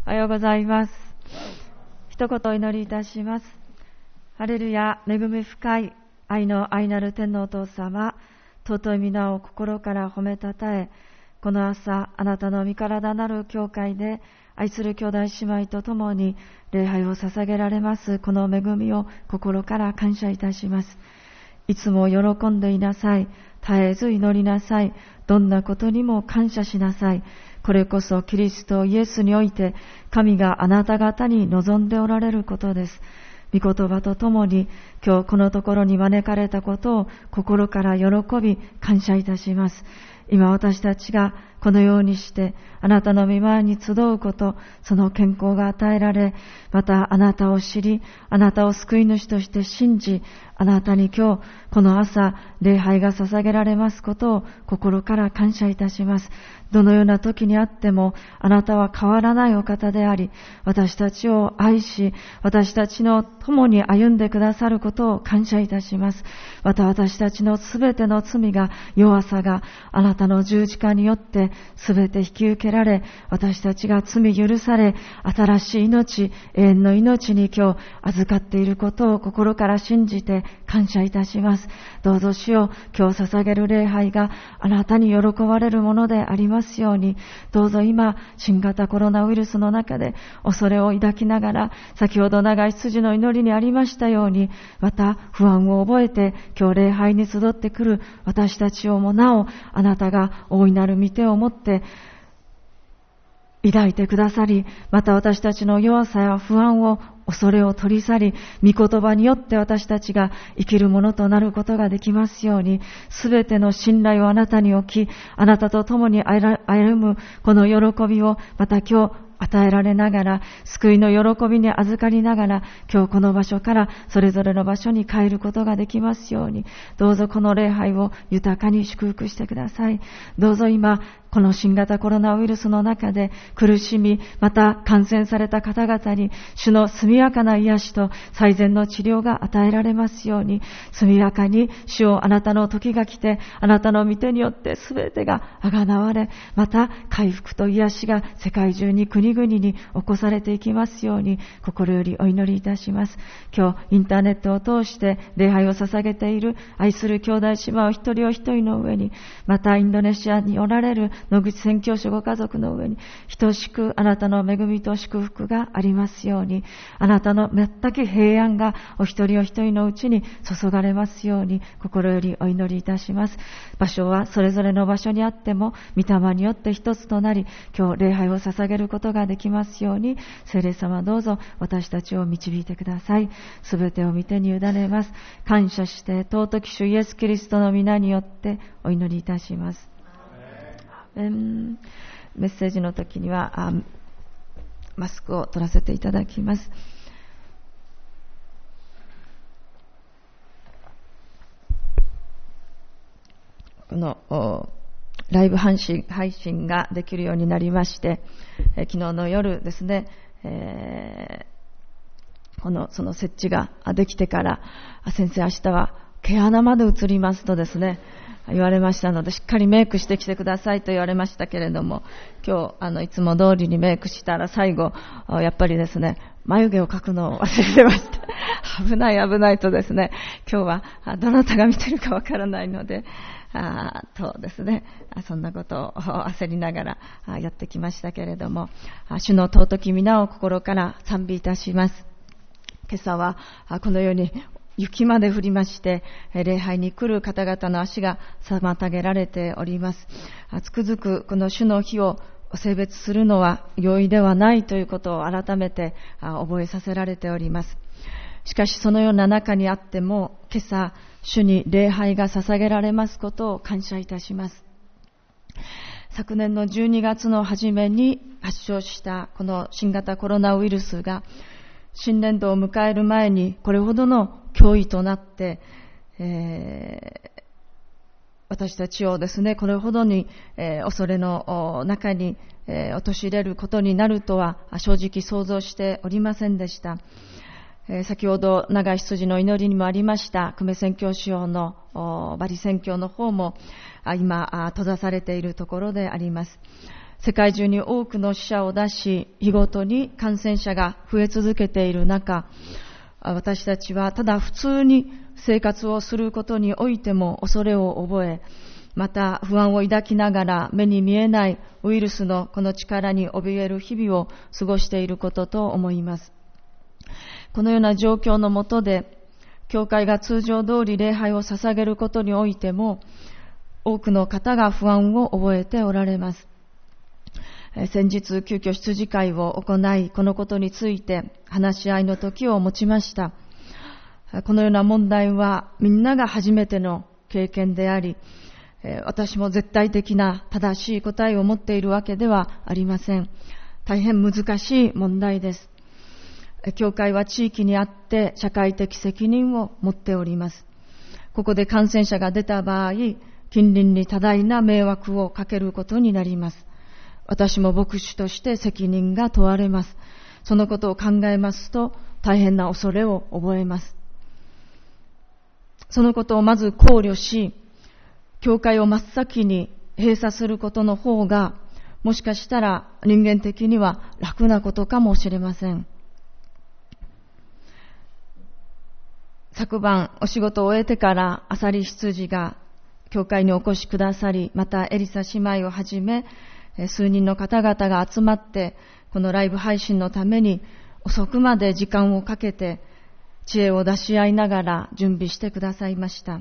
おはようございます。一言お祈りいたします。ハレルヤ、恵み深い愛の愛なる天のお父様、尊い皆を心から褒めたたえ、この朝あなたの御体なる教会で愛する兄弟姉妹と共に礼拝を捧げられますこの恵みを心から感謝いたします。いつも喜んでいなさい。絶えず祈りなさい。どんなことにも感謝しなさい。これこそキリストイエスにおいて神があなた方に望んでおられることです。御言葉とともに今日このところに招かれたことを心から喜び感謝いたします。今私たちがこのようにしてあなたの御前に集うこと、その健康が与えられ、またあなたを知り、あなたを救い主として信じ、あなたに今日この朝礼拝が捧げられますことを心から感謝いたします。どのような時にあってもあなたは変わらないお方であり、私たちを愛し、私たちの共に歩んでくださることを感謝いたします。また私たちのすべての罪が、弱さがあなたの十字架によってすべて引き受けられ、私たちが罪許され、新しい命、永遠の命に今日預かっていることを心から信じて感謝いたします。どうぞ主よ、今日捧げる礼拝があなたに喜ばれるものでありますように、どうぞ今新型コロナウイルスの中で恐れを抱きながら、先ほど長い羊の祈りにありましたように、また不安を覚えて今日礼拝に集ってくる私たちをもなお、あなたが大いなる御手を持って抱いてくださり、また私たちの弱さや不安を、恐れを取り去り、御言葉によって私たちが生きるものとなることができますように、すべての信頼をあなたに置き、あなたと共に歩むこの喜びをまた今日与えられながら、救いの喜びに預かりながら、今日この場所からそれぞれの場所に帰ることができますように、どうぞこの礼拝を豊かに祝福してください。どうぞ今この新型コロナウイルスの中で苦しみ、また感染された方々に主の速やかな癒しと最善の治療が与えられますように、速やかに主をあなたの時が来て、あなたの御手によって全てがあがなわれ、また回復と癒しが世界中に国々に起こされていきますように、心よりお祈りいたします。今日インターネットを通して礼拝を捧げている愛する兄弟姉妹を一人お一人の上に、またインドネシアにおられる野口宣教師ご家族の上に、等しくあなたの恵みと祝福がありますように、あなたの全く平安がお一人お一人のうちに注がれますように、心よりお祈りいたします。場所はそれぞれの場所にあっても、御霊によって一つとなり、今日礼拝を捧げることができますように、聖霊様どうぞ私たちを導いてください。すべてを御手に委ねます。感謝して尊き主イエスキリストの皆によってお祈りいたします。メッセージの時にはマスクを取らせていただきます。このライブ配信ができるようになりまして、昨日の夜ですね、その設置ができてから、先生明日は毛穴まで映りますとですね言われましたので、しっかりメイクしてきてくださいと言われましたけれども、今日いつも通りにメイクしたら最後やっぱりですね、眉毛を描くのを忘れてました危ないとですね、今日はどなたが見てるかわからないのでとですね、そんなことを焦りながらやってきましたけれども、主の尊き皆を心から賛美いたします。今朝はこのように雪まで降りまして、礼拝に来る方々の足が妨げられております。つくづくこの主の日を性別するのは容易ではないということを改めて覚えさせられております。しかしそのような中にあっても、今朝主に礼拝が捧げられますことを感謝いたします。昨年の12月の初めに発症したこの新型コロナウイルスが新年度を迎える前にこれほどの脅威となって、私たちをですね、これほどに、恐れの中に、陥れることになるとは正直想像しておりませんでした。先ほど長い羊の祈りにもありました久米宣教師用のバリ宣教の方も今閉ざされているところであります。 世界中に多くの死者を出し、日ごとに感染者が増え続けている中、私たちはただ普通に生活をすることにおいても恐れを覚え、また不安を抱きながら目に見えないウイルスのこの力に怯える日々を過ごしていることと思います。このような状況の下で、教会が通常通り礼拝を捧げることにおいても、多くの方が不安を覚えておられます。先日、急遽羊会を行い、このことについて話し合いの時を持ちました。このような問題はみんなが初めての経験であり、私も絶対的な正しい答えを持っているわけではありません。大変難しい問題です。教会は地域にあって社会的責任を持っております。ここで感染者が出た場合、近隣に多大な迷惑をかけることになります。私も牧師として責任が問われます。そのことを考えますと大変な恐れを覚えます。そのことをまず考慮し、教会を真っ先に閉鎖することの方が、もしかしたら人間的には楽なことかもしれません。昨晩お仕事を終えてからアサリ羊が教会にお越しくださり、またエリサ姉妹をはじめ数人の方々が集まってこのライブ配信のために遅くまで時間をかけて知恵を出し合いながら準備してくださいました。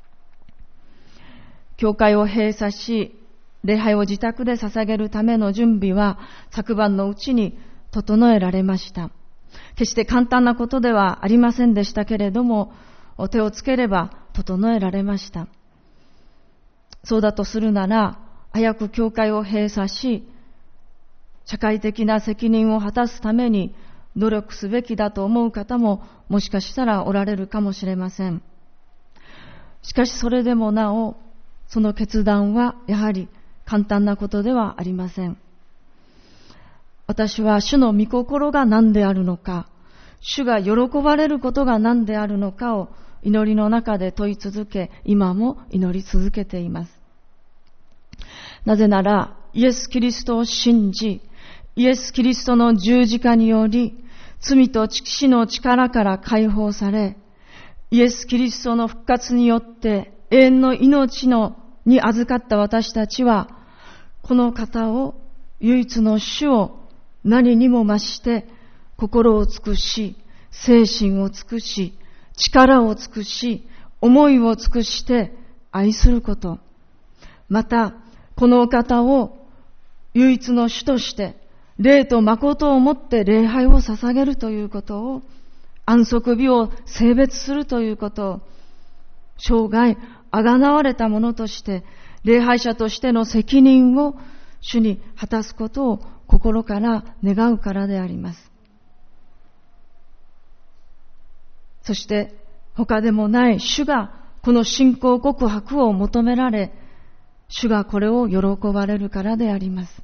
教会を閉鎖し、礼拝を自宅で捧げるための準備は昨晩のうちに整えられました。決して簡単なことではありませんでしたけれども、手をつければ整えられました。そうだとするなら、早く教会を閉鎖し、社会的な責任を果たすために努力すべきだと思う方ももしかしたらおられるかもしれません。しかしそれでもなお、その決断はやはり簡単なことではありません。私は主の御心が何であるのか、主が喜ばれることが何であるのかを祈りの中で問い続け、今も祈り続けています。なぜなら、イエス・キリストを信じ、イエス・キリストの十字架により、罪と死の力から解放され、イエス・キリストの復活によって永遠の命に預かった私たちは、この方を、唯一の主を何にも増して心を尽くし、精神を尽くし、力を尽くし、思いを尽くして愛すること。また、このお方を唯一の主として、霊と誠をもって礼拝を捧げるということを、安息日を聖別するということを、生涯あがなわれたものとして、礼拝者としての責任を主に果たすことを心から願うからであります。そして他でもない主がこの信仰告白を求められ、主がこれを喜ばれるからであります。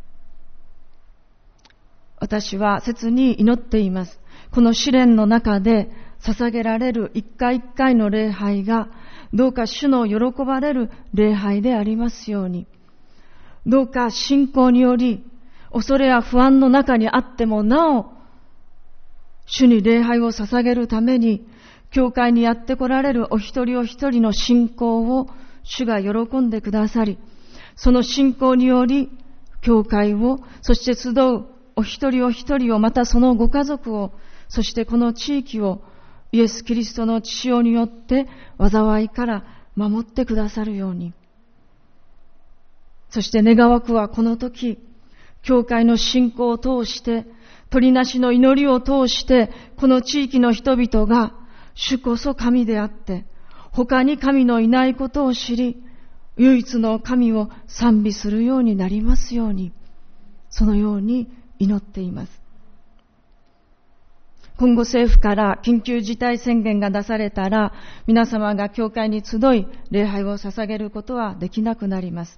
私は切に祈っています。この試練の中で捧げられる一回一回の礼拝が、どうか主の喜ばれる礼拝でありますように。どうか信仰により、恐れや不安の中にあってもなお、主に礼拝を捧げるために、教会にやって来られるお一人お一人の信仰を主が喜んでくださり、その信仰により、教会を、そして集うお一人お一人を、またそのご家族を、そしてこの地域を、イエス・キリストの血潮によって災いから守ってくださるように。そして願わくはこの時、教会の信仰を通して、取りなしの祈りを通して、この地域の人々が、主こそ神であって、他に神のいないことを知り、唯一の神を賛美するようになりますように、そのように祈っています。今後政府から緊急事態宣言が出されたら、皆様が教会に集い、礼拝を捧げることはできなくなります。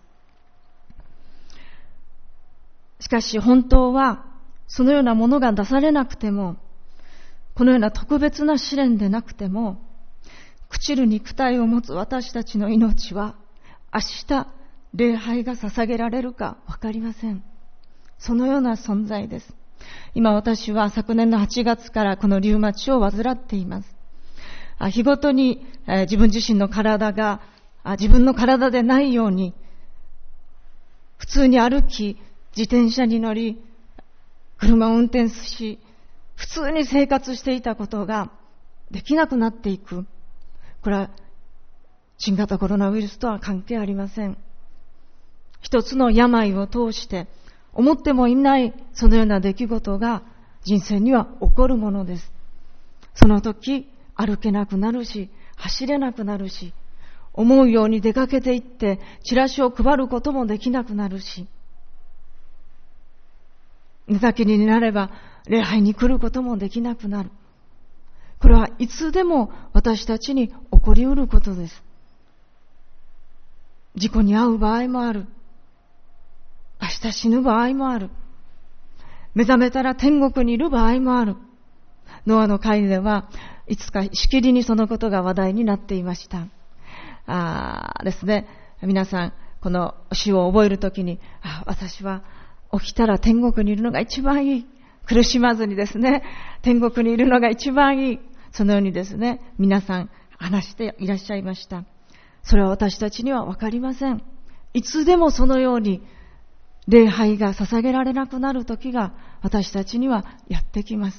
しかし本当は、そのようなものが出されなくても、このような特別な試練でなくても、朽ちる肉体を持つ私たちの命は、明日礼拝が捧げられるかわかりません。そのような存在です。今私は昨年の8月からこのリウマチを患っています。日ごとに自分自身の体が自分の体でないように普通に歩き、自転車に乗り、車を運転し、普通に生活していたことができなくなっていく。これは新型コロナウイルスとは関係ありません。一つの病を通して思ってもいないそのような出来事が人生には起こるものです。その時歩けなくなるし、走れなくなるし、思うように出かけていってチラシを配ることもできなくなるし、寝たきりになれば礼拝に来ることもできなくなる。これはいつでも私たちに起こりうることです。事故に遭う場合もある。明日死ぬ場合もある。目覚めたら天国にいる場合もある。ノアの会ではいつかしきりにそのことが話題になっていました。ですね、皆さんこの死を覚えるときに、私は起きたら天国にいるのが一番いい。苦しまずにですね、天国にいるのが一番いい。そのようにですね、皆さん話していらっしゃいました。それは私たちにはわかりません。いつでもそのように礼拝が捧げられなくなる時が私たちにはやってきます。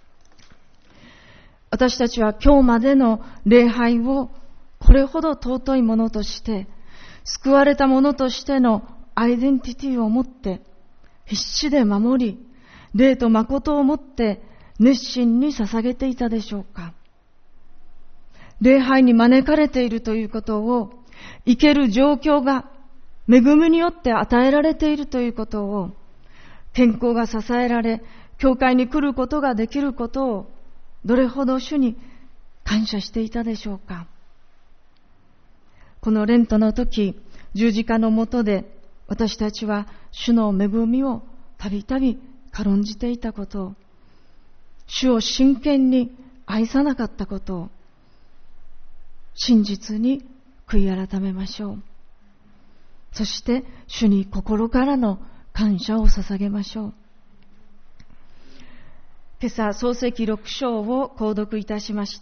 私たちは今日までの礼拝をこれほど尊いものとして、救われたものとしてのアイデンティティを持って必死で守り、霊と誠をもって熱心に捧げていたでしょうか。礼拝に招かれているということを、生ける状況が恵みによって与えられているということを、健康が支えられ、教会に来ることができることを、どれほど主に感謝していたでしょうか。このレントの時、十字架の下で私たちは主の恵みをたびたび軽んじていたことを、主を真剣に愛さなかったことを、真実に悔い改めましょう。そして主に心からの感謝を捧げましょう。今朝創世記6章を購読いたしました。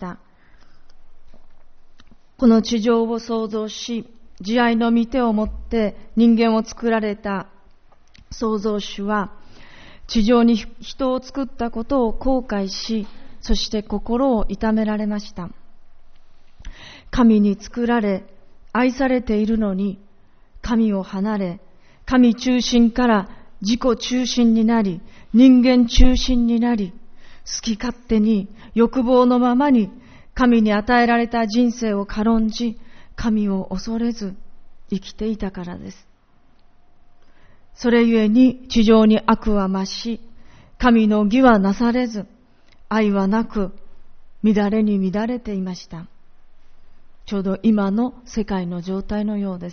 この地上を創造し、慈愛の御手を持って人間を作られた創造主は、地上に人を作ったことを後悔し、そして心を痛められました。神に作られ、愛されているのに、神を離れ、神中心から自己中心になり、人間中心になり、好き勝手に欲望のままに神に与えられた人生を軽んじ、神を恐れず生きていたからです。それゆえに地上に悪は増し、神の義はなされず、愛はなく、乱れに乱れていました。ちょうど今の世界の状態のようです。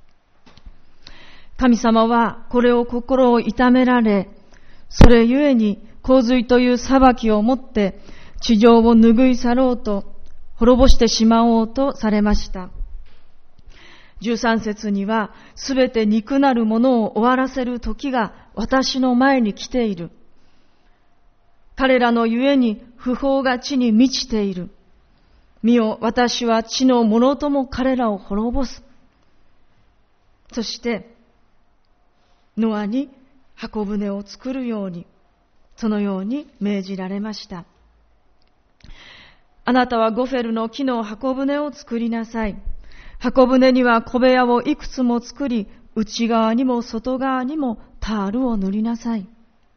神様はこれを心を痛められ、それゆえに洪水という裁きをもって地上を拭い去ろうと、滅ぼしてしまおうとされました。13節には、すべて肉なるものを終わらせる時が私の前に来ている。彼らのゆえに不法が地に満ちている。見よ、私は地のものとも彼らを滅ぼす。そして、ノアに箱舟を作るように、そのように命じられました。あなたはゴフェルの木の箱舟を作りなさい。箱舟には小部屋をいくつも作り、内側にも外側にもタールを塗りなさい。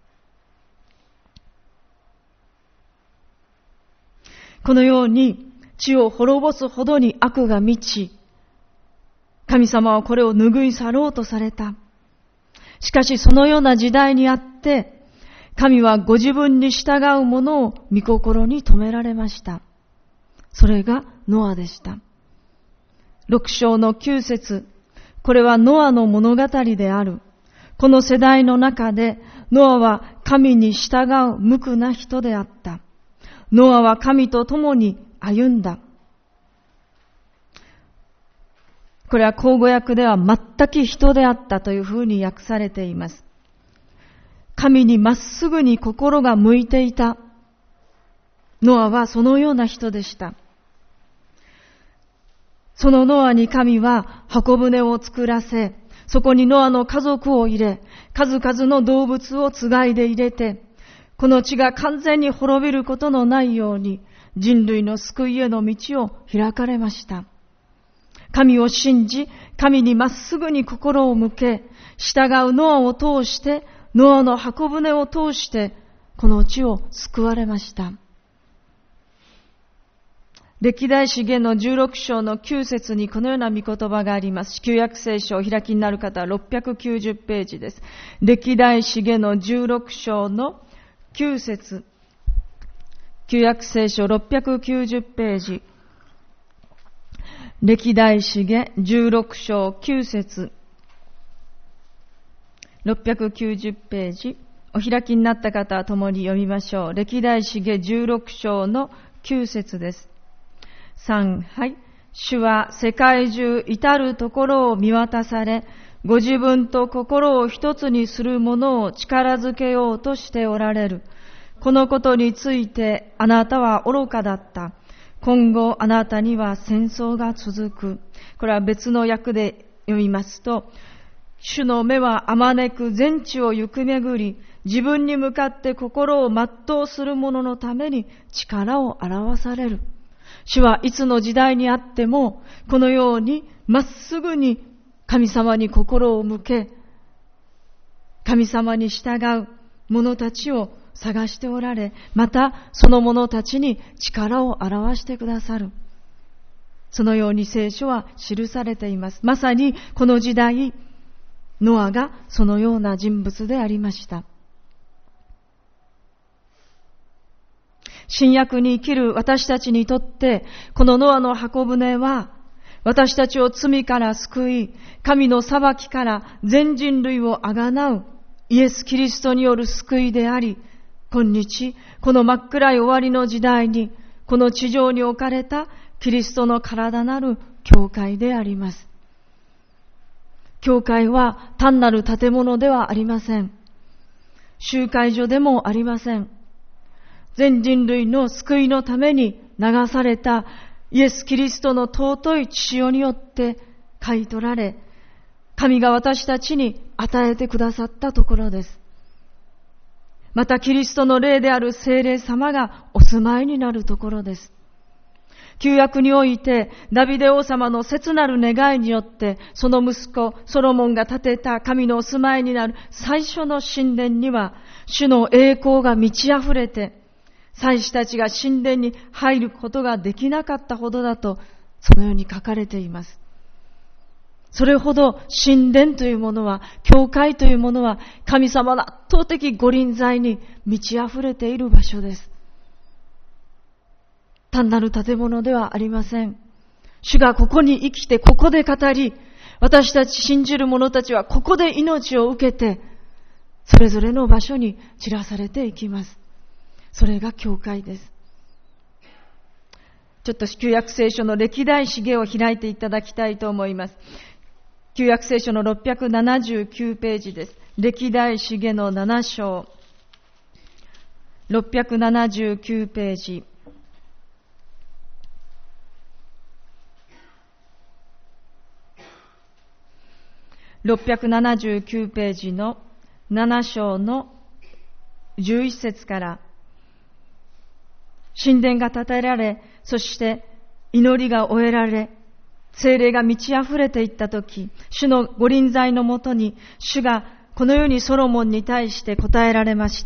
このように地を滅ぼすほどに悪が満ち、神様はこれを拭い去ろうとされた。しかしそのような時代にあって、神はご自分に従う者を御心に留められました。それがノアでした。6章の9節、これはノアの物語である。この世代の中でノアは神に従う無垢な人であった。ノアは神と共に歩んだ。 これは口語訳では全く人であったというふうに訳されています。神にまっすぐに心が向いていた。ノアはそのような人でした。そのノアに神は箱舟を作らせ、そこにノアの家族を入れ、数々の動物をつがいで入れて、この地が完全に滅びることのないように、人類の救いへの道を開かれました。神を信じ、神にまっすぐに心を向け、従うノアを通して、ノアの箱舟を通して、この地を救われました。歴代史下の16章の9節にこのような御言葉があります。旧約聖書をお開きになる方は690ページです。歴代史下の16章の9節。旧約聖書690ページ。歴代史下16章9節。690ページ。お開きになった方は共に読みましょう。歴代史下16章の9節です。3、はい。主は世界中至るところを見渡され、ご自分と心を一つにする者を力づけようとしておられる。このことについてあなたは愚かだった。今後あなたには戦争が続く。これは別の訳で読みますと、主の目はあまねく全地を行くめぐり、自分に向かって心を全うする者のために力を表される。主はいつの時代にあっても、このようにまっすぐに神様に心を向け、神様に従う者たちを探しておられ、またその者たちに力を表してくださる。そのように聖書は記されています。まさにこの時代、ノアがそのような人物でありました。新約に生きる私たちにとって、このノアの箱舟は、私たちを罪から救い、神の裁きから全人類をあがなうイエス・キリストによる救いであり、今日、この真っ暗い終わりの時代に、この地上に置かれたキリストの体なる教会であります。教会は単なる建物ではありません。集会所でもありません。全人類の救いのために流されたイエス・キリストの尊い血潮によって買い取られ、神が私たちに与えてくださったところです。またキリストの霊である聖霊様がお住まいになるところです。旧約においてダビデ王様の切なる願いによって、その息子ソロモンが建てた神のお住まいになる最初の神殿には、主の栄光が満ち溢れて、祭司たちが神殿に入ることができなかったほどだと、そのように書かれています。それほど神殿というものは、教会というものは、神様の圧倒的御臨在に満ち溢れている場所です。単なる建物ではありません。主がここに生きて、ここで語り、私たち信じる者たちはここで命を受けて、それぞれの場所に散らされていきます。それが教会です。ちょっと旧約聖書の歴代史下を開いていただきたいと思います。旧約聖書の679ページです。歴代史下の7章。679ページ。679ページの7章の11節から、神殿が建てられ、そして祈りが終えられ、聖霊が満ち溢れていったとき、主の御臨在のもとに、主がこのようにソロモンに対して答えられました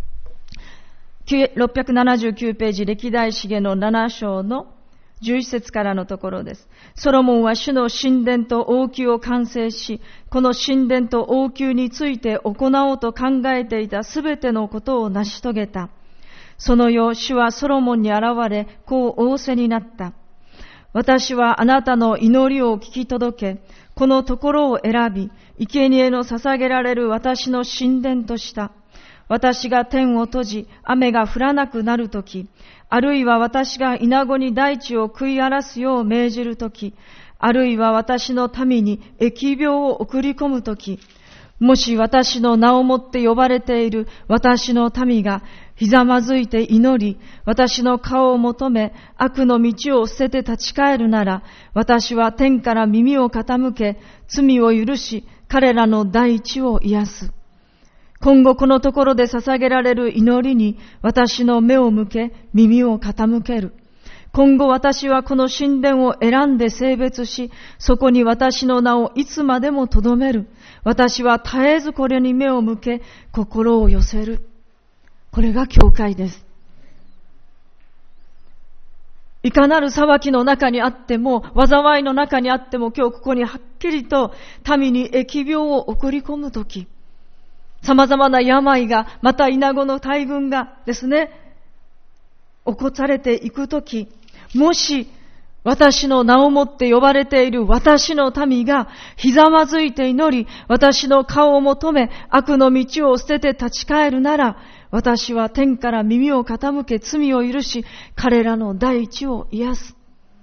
。679ページ、歴代史下の7章の11節からのところです。ソロモンは主の神殿と王宮を完成し、この神殿と王宮について行おうと考えていたすべてのことを成し遂げた。その夜、主はソロモンに現れ、こう仰せになった。私はあなたの祈りを聞き届け、このところを選び、生贄の捧げられる私の神殿とした。私が天を閉じ、雨が降らなくなるとき、あるいは私がイナゴに大地を食い荒らすよう命じるとき、 あるいは私の民に疫病を送り込むとき、もし私の名をもって呼ばれている私の民がひざまずいて祈り、私の顔を求め、悪の道を捨てて立ち返るなら、私は天から耳を傾け、罪を許し、彼らの大地を癒す。今後このところで捧げられる祈りに私の目を向け、耳を傾ける。今後私はこの神殿を選んで聖別し、そこに私の名をいつまでも留める。私は絶えずこれに目を向け、心を寄せる。これが教会です。いかなる裁きの中にあっても、災いの中にあっても、今日ここにはっきりと民に疫病を送り込むとき、様々な病が、また稲子の大群がですね、起こされていくとき、もし私の名をもって呼ばれている私の民がひざまずいて祈り、私の顔を求め、悪の道を捨てて立ち返るなら、私は天から耳を傾け、罪を許し、彼らの大地を癒す。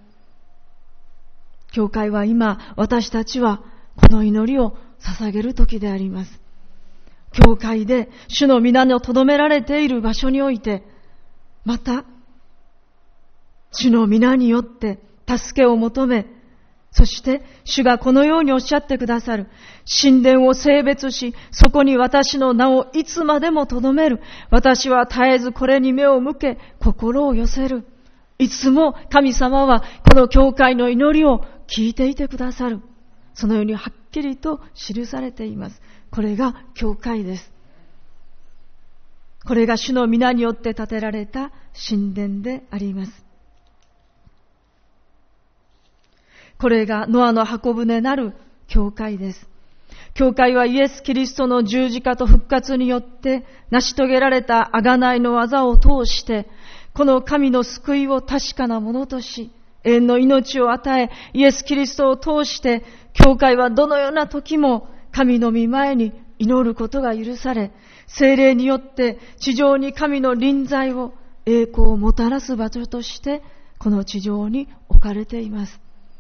教会は今、私たちはこの祈りを捧げる時であります。教会で主の皆の留められている場所において、また主の皆によって助けを求め、そして主がこのようにおっしゃってくださる。神殿を聖別し、そこに私の名をいつまでも留める。私は絶えずこれに目を向け、心を寄せる。いつも神様はこの教会の祈りを聞いていてくださる。そのようにはっきりと記されています。これが教会です。これが主の皆によって建てられた神殿であります。これがノアの箱舟なる教会です。教会はイエス・キリストの十字架と復活によって成し遂げられた贖いの技を通して、この神の救いを確かなものとし、永遠の命を与え、イエス・キリストを通して、教会はどのような時も神の御前に祈ることが許され、聖霊によって地上に神の臨在を、栄光をもたらす場所として、この地上に置かれています。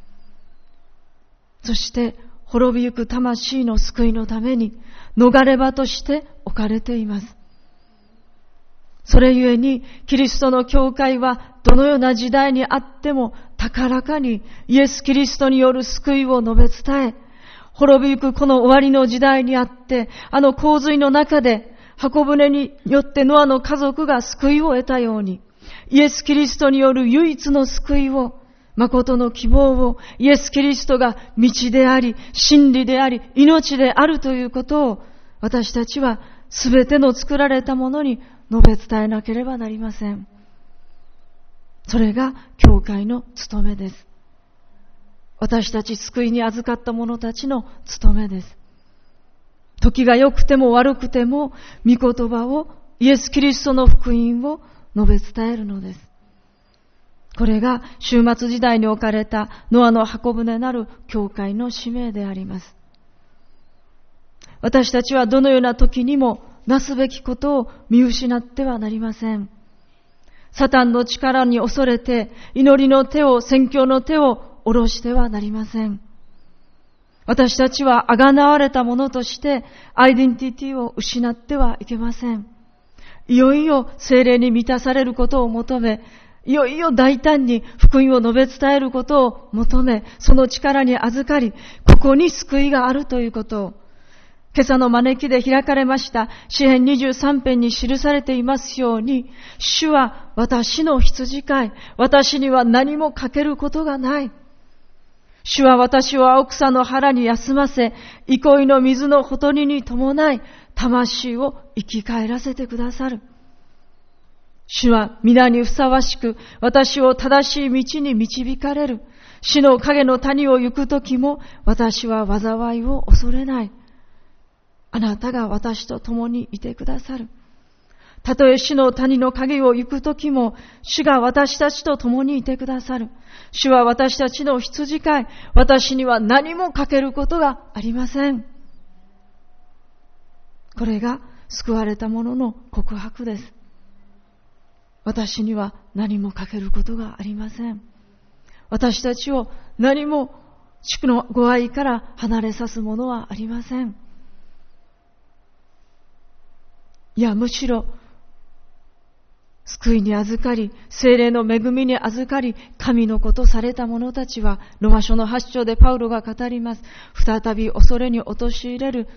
そして滅びゆく魂の救いのために逃れ場として置かれています。それゆえにキリストの教会はどのような時代にあっても高らかにイエス・キリストによる救いを述べ伝え、滅びゆくこの終わりの時代にあって、あの洪水の中で箱舟によってノアの家族が救いを得たように、イエス・キリストによる唯一の救いを、誠の希望を、イエス・キリストが道であり、真理であり、命であるということを、私たちはすべての作られたものに述べ伝えなければなりません。それが教会の務めです。私たち救いに預かった者たちの務めです。時が良くても悪くても、御言葉を、イエス・キリストの福音を述べ伝えるのです。これが終末時代に置かれたノアの箱舟なる教会の使命であります。私たちはどのような時にもなすべきことを見失ってはなりません。サタンの力に恐れて祈りの手を、宣教の手を下ろしてはなりません。私たちは贖われたものとしてアイデンティティを失ってはいけません。いよいよ聖霊に満たされることを求め、いよいよ大胆に福音を述べ伝えることを求め、その力に預かり、ここに救いがあるということを、今朝の招きで開かれました詩編23編に記されていますように、主は私の羊飼い、私には何も欠けることがない。主は私を青草の原に休ませ、憩いの水のほとりに伴い、魂を生き返らせてくださる。主は皆にふさわしく私を正しい道に導かれる。死の影の谷を行くときも私は災いを恐れない。あなたが私と共にいてくださる。たとえ死の谷の影を行くときも主が私たちと共にいてくださる。主は私たちの羊飼い。私には何も欠けることがありません。これが救われた者の告白です。私には何も欠けることがありません。私たちを何も主のご愛から離れさすものはありません。いや、むしろ救いに預かり、聖霊の恵みに預かり、神の子とされた者たちは、ロマ書の8章でパウロが語ります。再び恐れに陥れる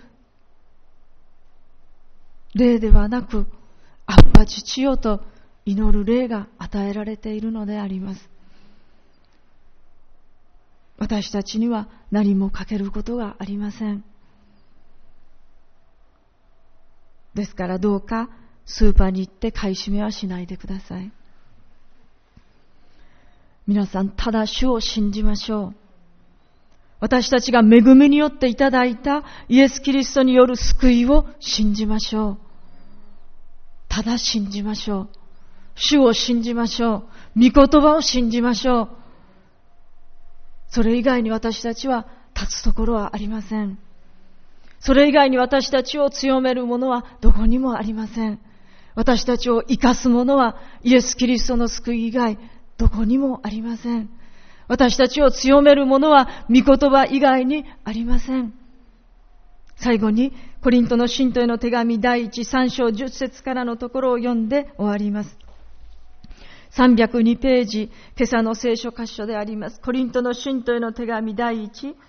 霊ではなく、アッパ父よと祈る霊が与えられているのであります。私たちには何もかけることがありません。ですからどうかスーパーに行って買い占めはしないでください。皆さん、ただ主を信じましょう。私たちが恵みによっていただいたイエス・キリストによる救いを信じましょう。ただ信じましょう。主を信じましょう。御言葉を信じましょう。それ以外に私たちは立つところはありません。それ以外に私たちを強めるものはどこにもありません。私たちを生かすものはイエス・キリストの救い以外どこにもありません。私たちを強めるものは御言葉以外にありません。最後にコリントの信徒への手紙第1、3章10節からのところを読んで終わります。302ページ、今朝の聖書箇所であります。コリントの信徒への手紙第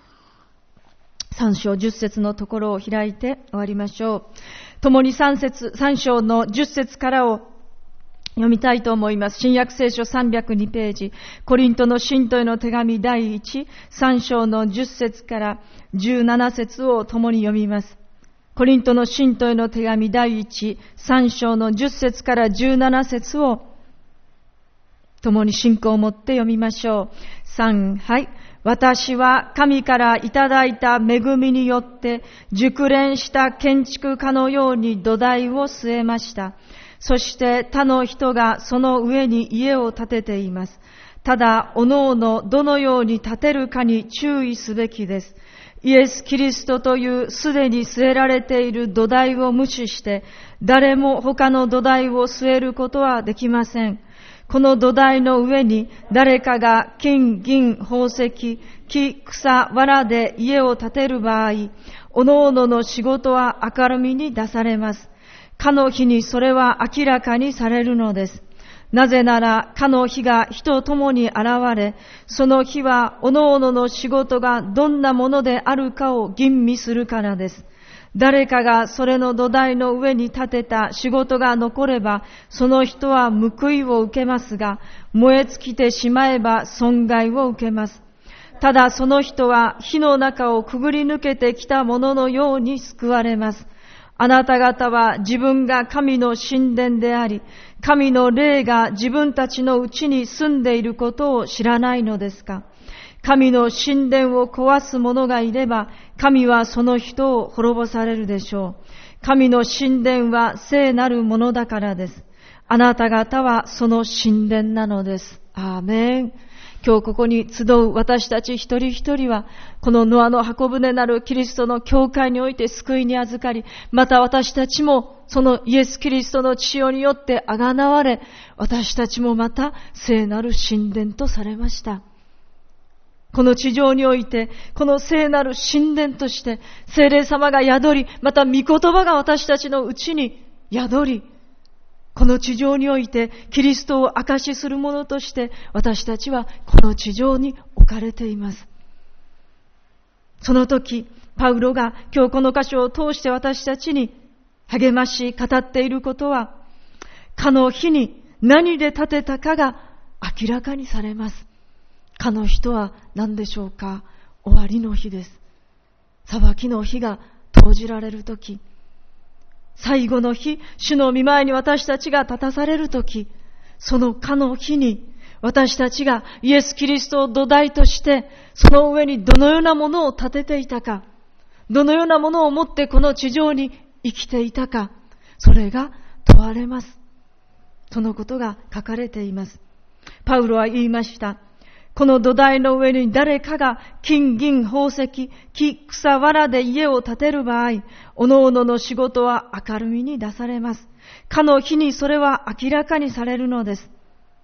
1、3章10節のところを開いて終わりましょう。共に3章の10節からを読みたいと思います。新約聖書302ページ、コリントの信徒への手紙第1、3章の10節から17節を共に読みます。コリントの信徒への手紙第1、3章の10節から17節を共に信仰を持って読みましょう。3、はい。私は神からいただいた恵みによって熟練した建築家のように土台を据えました。そして他の人がその上に家を建てています。ただ、おのおのどのように建てるかに注意すべきです。イエス・キリストというすでに据えられている土台を無視して、誰も他の土台を据えることはできません。この土台の上に誰かが金、銀、宝石、木、草、藁で家を建てる場合、おのおのの仕事は明るみに出されます。かの日にそれは明らかにされるのです。なぜなら、かの日が人ともに現れ、その日はおのおのの仕事がどんなものであるかを吟味するからです。誰かがそれの土台の上に建てた仕事が残れば、その人は報いを受けますが、燃え尽きてしまえば損害を受けます。ただその人は火の中をくぐり抜けてきたもののように救われます。あなた方は自分が神の神殿であり、神の霊が自分たちのうちに住んでいることを知らないのですか？神の神殿を壊す者がいれば、神はその人を滅ぼされるでしょう。神の神殿は聖なるものだからです。あなた方はその神殿なのです。アーメン。今日ここに集う私たち一人一人は、このノアの箱舟なるキリストの教会において救いに預かり、また私たちもそのイエス・キリストの血潮によってあがなわれ、私たちもまた聖なる神殿とされました。この地上において、この聖なる神殿として、聖霊様が宿り、また御言葉が私たちのうちに宿り、この地上において、キリストを証しするものとして、私たちはこの地上に置かれています。その時、パウロが今日この箇所を通して私たちに励まし語っていることは、かの日に何で建てたかが明らかにされます。かの日とは何でしょうか？終わりの日です。裁きの日が投じられるとき、最後の日、主の御前に私たちが立たされるとき、そのかの日に私たちがイエス・キリストを土台として、その上にどのようなものを建てていたか、どのようなものを持ってこの地上に生きていたか、それが問われます。そのことが書かれています。パウロは言いました。この土台の上に誰かが金、銀、宝石、木、草、藁で家を建てる場合、おのおのの仕事は明るみに出されます。かの日にそれは明らかにされるのです。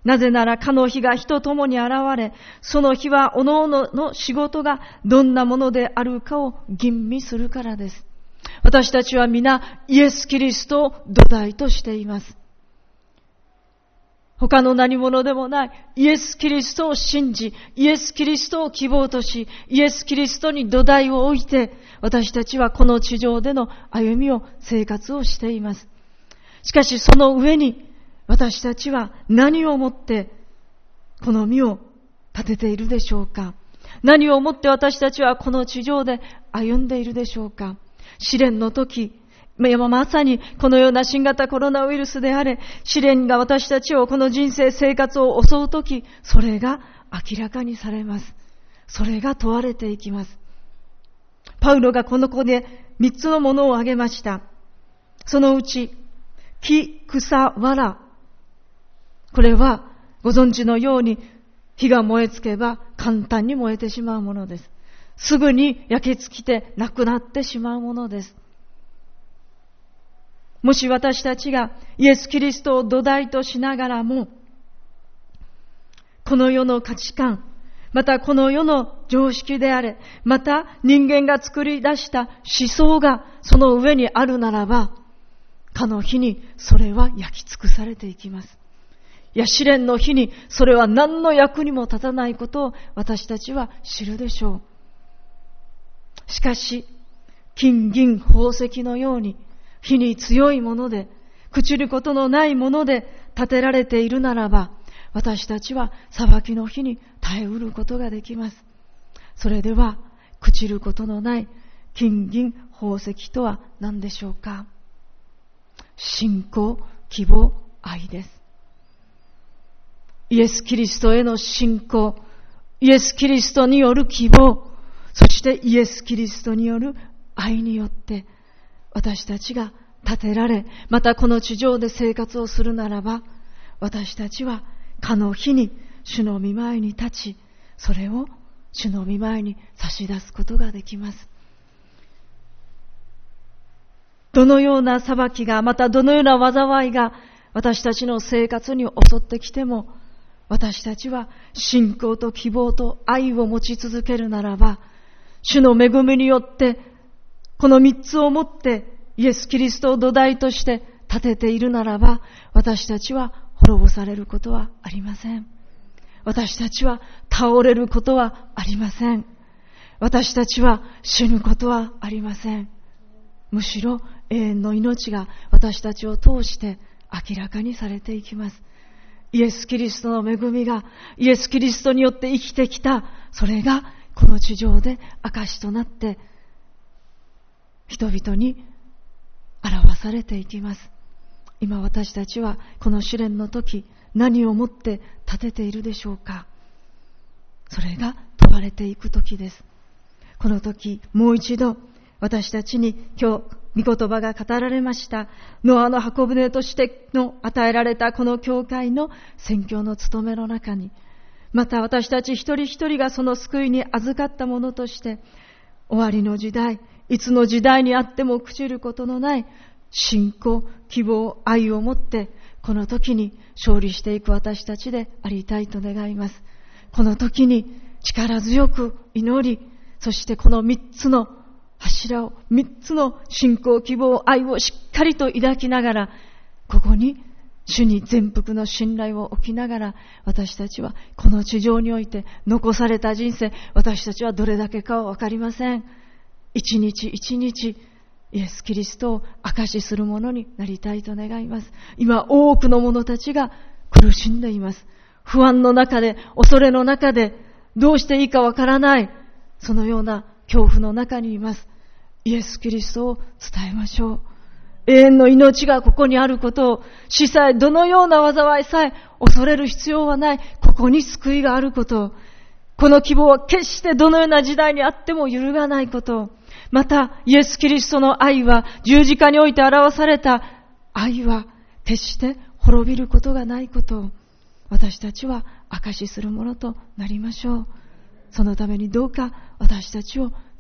なぜならかの日が人ともに現れ、その日はおのおのの仕事がどんなものであるかを吟味するからです。私たちは皆イエス・キリストを土台としています。他の何者でもないイエス・キリストを信じ、イエス・キリストを希望とし、イエス・キリストに土台を置いて、私たちはこの地上での歩みを、生活をしています。しかしその上に私たちは何をもってこの身を立てているでしょうか。何をもって私たちはこの地上で歩んでいるでしょうか。試練の時、まさにこのような新型コロナウイルスであれ、試練が私たちをこの人生生活を襲うとき、それが明らかにされます。それが問われていきます。パウロがこの子で3つのものを挙げました。そのうち木、草、藁、これはご存知のように火が燃えつけば簡単に燃えてしまうものです。すぐに焼き尽きてなくなってしまうものです。もし私たちがイエス・キリストを土台としながらも、この世の価値観、またこの世の常識であれ、また人間が作り出した思想がその上にあるならば、かの日にそれは焼き尽くされていきます。いや、試練の日にそれは何の役にも立たないことを私たちは知るでしょう。しかし、金銀宝石のように火に強いもので、朽ちることのないもので建てられているならば、私たちは裁きの日に耐えうることができます。それでは、朽ちることのない金銀宝石とは何でしょうか。信仰、希望、愛です。イエス・キリストへの信仰、イエス・キリストによる希望、そしてイエス・キリストによる愛によって、私たちが立てられ、またこの地上で生活をするならば、私たちはかの日に主の御前に立ち、それを主の御前に差し出すことができます。どのような裁きが、またどのような災いが私たちの生活に襲ってきても、私たちは信仰と希望と愛を持ち続けるならば、主の恵みによってこの3つをもってイエス・キリストを土台として立てているならば、私たちは滅ぼされることはありません。私たちは倒れることはありません。私たちは死ぬことはありません。むしろ永遠の命が私たちを通して明らかにされていきます。イエス・キリストの恵みが、イエス・キリストによって生きてきた、それがこの地上で証となって人々に表されていきます。今私たちはこの試練の時、何をもって立てているでしょうか。それが問われていく時です。この時、もう一度私たちに今日御言葉が語られましたノアの箱舟としての与えられたこの教会の宣教の務めの中に、また私たち一人一人がその救いに預かったものとして、終わりの時代、いつの時代にあっても朽ちることのない信仰、希望、愛を持ってこの時に勝利していく私たちでありたいと願います。この時に力強く祈り、そしてこの3つの柱を、3つの信仰、希望、愛をしっかりと抱きながら、ここに主に全幅の信頼を置きながら、私たちはこの地上において残された人生、私たちはどれだけかは分かりません。一日一日イエス・キリストを証しするものになりたいと願います。今多くの者たちが苦しんでいます。不安の中で、恐れの中で、どうしていいかわからない、そのような恐怖の中にいます。イエス・キリストを伝えましょう。永遠の命がここにあることを、死さえ、どのような災いさえ恐れる必要はない、ここに救いがあることを、この希望は決してどのような時代にあっても揺るがないことを、またイエス・キリストの愛は、十字架において表された愛は決して滅びることがないことを、私たちは証しするものとなりましょう。そのためにどうか私たちを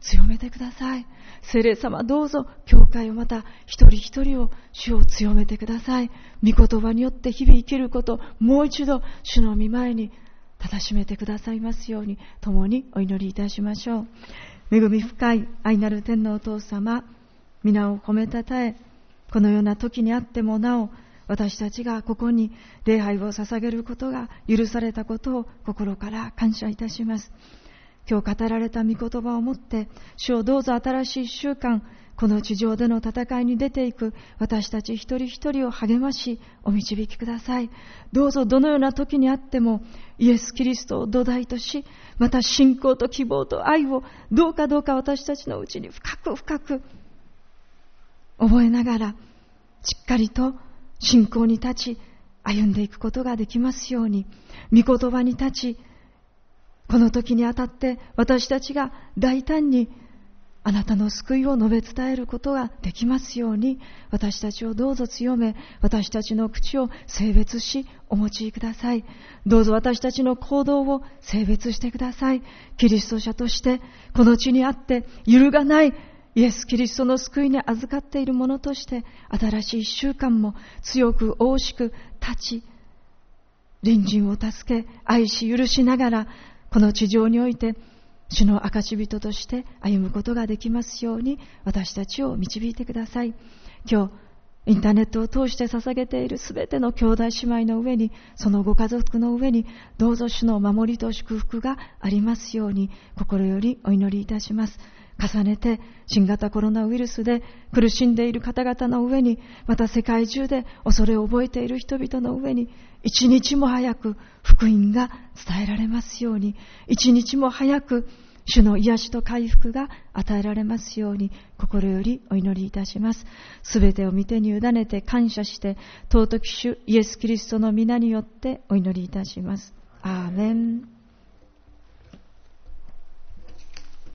強めてください。聖霊様、どうぞ教会をまた一人一人を主を強めてください。御言葉によって日々生きること、もう一度主の御前に正しめてくださいますように、共にお祈りいたしましょう。恵み深い愛なる天のお父様、皆を褒めたたえ、このような時にあってもなお、私たちがここに礼拝を捧げることが許されたことを心から感謝いたします。今日語られた御言葉をもって、主をどうぞ新しい1週間、この地上での戦いに出ていく私たち一人一人を励まし、お導きください。どうぞどのような時にあっても、イエス・キリストを土台とし、また信仰と希望と愛をどうか私たちのうちに深く深く覚えながら、しっかりと信仰に立ち、歩んでいくことができますように、御言葉に立ち、この時にあたって私たちが大胆にあなたの救いを述べ伝えることができますように、私たちをどうぞ強め、私たちの口を聖別しお持ちください。どうぞ私たちの行動を聖別してください。キリスト者としてこの地にあって揺るがないイエス・キリストの救いに預かっている者として、新しい1週間も強く大しく立ち、隣人を助け愛し許しながら、この地上において主の証人として歩むことができますように、私たちを導いてください。今日インターネットを通して捧げているすべての兄弟姉妹の上に、そのご家族の上に、どうぞ主の守りと祝福がありますように、心よりお祈りいたします。重ねて新型コロナウイルスで苦しんでいる方々の上に、また世界中で恐れを覚えている人々の上に、一日も早く福音が伝えられますように、一日も早く主の癒しと回復が与えられますように、心よりお祈りいたします。すべてを御手に委ねて感謝して、尊き主イエス・キリストの皆によってお祈りいたします。アーメン。